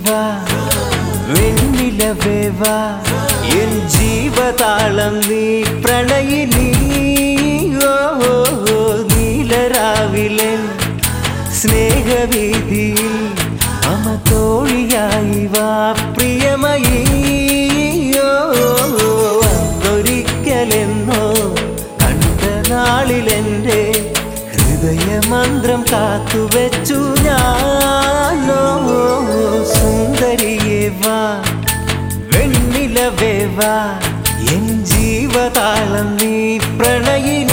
വാ വെണ്ണിലവേ വാ എൻ ജീവതാളം നീ പ്രണയിനി നീലരാവിലൻ സ്നേഹവീതിയിൽ അമതോഴിയായി വാ പ്രിയമയീ ഒരിക്കലെന്നോ കണ്ട നാളിലെൻ്റെ ഹൃദയമന്ത്രം കാത്തുവെച്ചു ഞാനോ സുന്ദരിയേ വാ വെണ്ണിലവേ വാ എൻ ജീവതാളം നീ പ്രണയിനി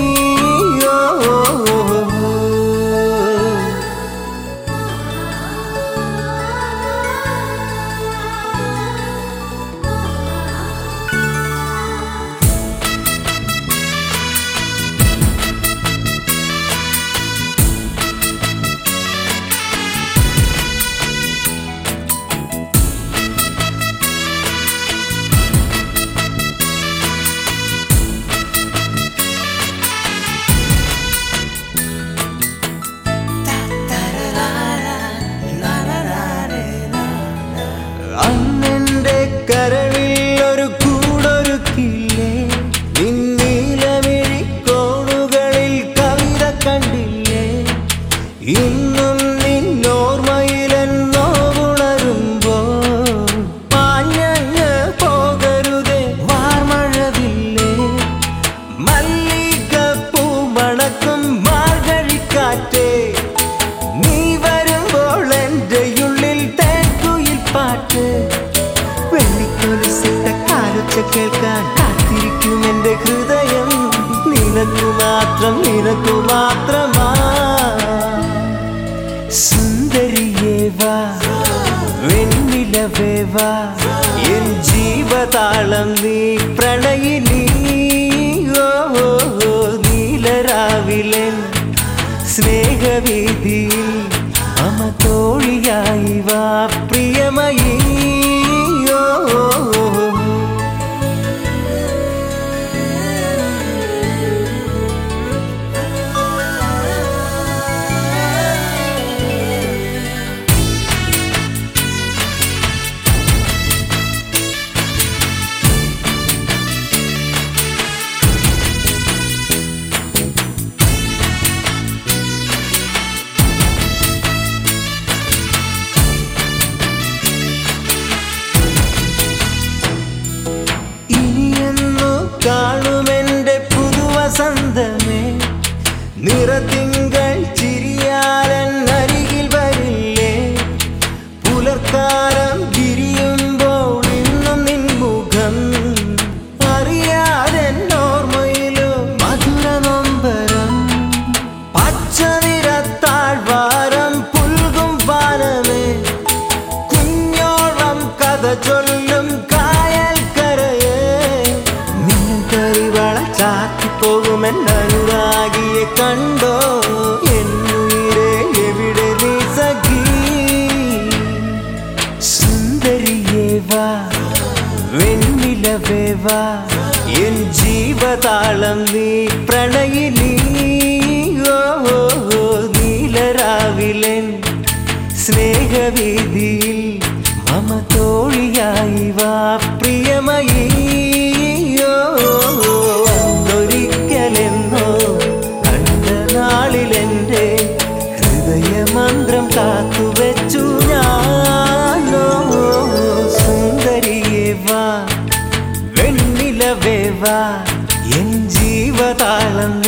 അന്നെൻ്റെ കരളിൽ ഒരു കൂടൊരുക്കില്ലേ നിന്നീലമിഴി കോണുകളിൽ കവിത കണ്ടില്ലേ ഇന്നും നിന്നോർമ്മയിലെന്നോ ഉണരുമ്പോൾ പാഞ്ഞങ്ങ് പോകരുതേ വാർമഴവില്ലേ മല്ലികപ്പൂ മണക്കും മാർഗഴിക്കാറ്റേ നീ വരുമ്പോൾ എൻ്റെ ഉള്ളിൽ തേൻകുയിൽ പാട്ട് വെള്ളിക്കൊലുസിട്ട കാലൊച്ച കേൾക്കാൻ കാത്തിരിക്കും എൻ്റെ ഹൃദയം നിനക്കു മാത്രമാ സുന്ദരിയേ വാ വെണ്ണിലവേ വാ എൻ ജീവതാളം നീ പ്രണയിനി നീലരാവിലൻ സ്നേഹവീതിയിൽ അമതോഴിയായി വാ പ്രിയമയീ കാണുമെൻ്റെ പുതുവസന്തമേ നിറത്തിങ്കൾ ചിരിയാലൻ അരികിൽ വരില്ലേ പുലർക്കാലം തിരിയുമ്പോൾ ഇന്നും നിൻ മുഖം അറിയാതെ ഓർമ്മയിലോ മധുര നൊമ്പരം പച്ച നിറത്താഴ്വാരം പുൽകും വാനമേ കുഞ്ഞോളം കഥ ചൊല്ലും പോകുമെന്നനുരാഗിയെ കണ്ടോ എന്നുയിരേ എവിടെ നീ സഖി സുന്ദരിയേ വാ വെണ്ണിലവേ വാ എൻ ജീവതാളം നീ പ്രണയിനി നീലരാവിലൻ സ്നേഹവീതിയിൽ അമതോഴിയായി വാ പ്രിയമയീ ഒരിക്കലെന്നോ കണ്ട നാളിലെൻ്റെ ഹൃദയമന്ത്രം കാത്തുവെച്ചു ഞാനോ സുന്ദരിയേ വാ വെണ്ണിലവേ വാ എൻ ജീവതാളം